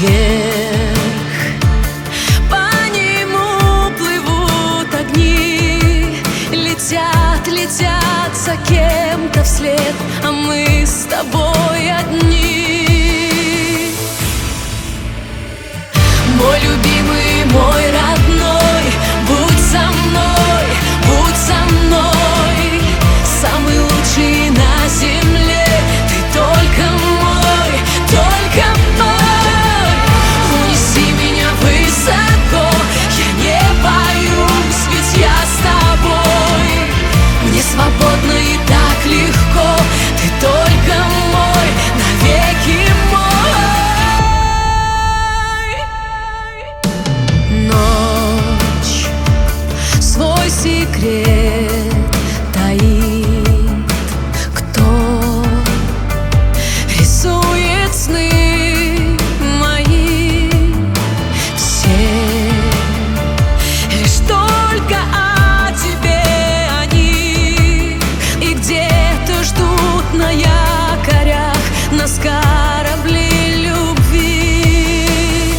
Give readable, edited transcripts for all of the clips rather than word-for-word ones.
вверх. По нему плывут огни, летят, летят за кем-то вслед, а мы с тобой одни. Мой любимый, мой родной, будь со мной, будь со мной. Самый лучший на земле, ты только мой, только мой. Унеси меня высоко, я не боюсь, ведь я с тобой. Мне свободно и так легко, ты только мой, навеки мой. Ночь свой секрет таит, кто рисует сны мои. Все лишь только о тебе они, и где-то ждут на якорях нас корабли любви.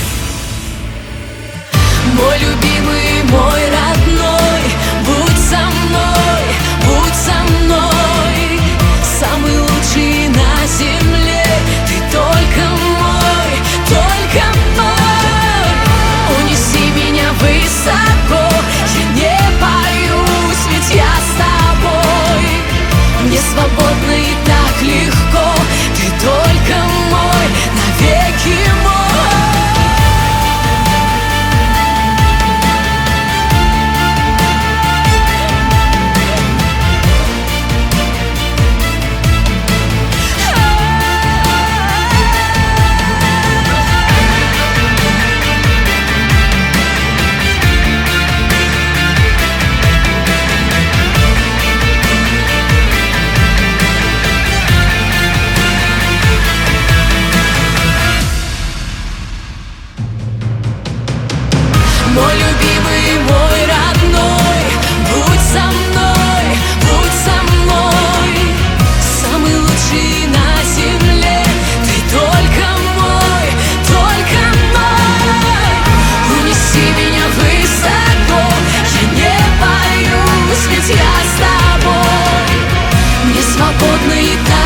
Мой любимый, мой родной, будь со мной, будь со мной. Самый лучший на земле, ты только мой, только мой. Унеси меня высоко, я не боюсь, ведь я с тобой. Мне свободно и так легко, ты только мой, навеки мой. Мой любимый, мой родной, будь со мной, будь со мной. Самый лучший на земле, ты только мой, только мой. Унеси меня высоко, я не боюсь, ведь я с тобой. Мне свободно и так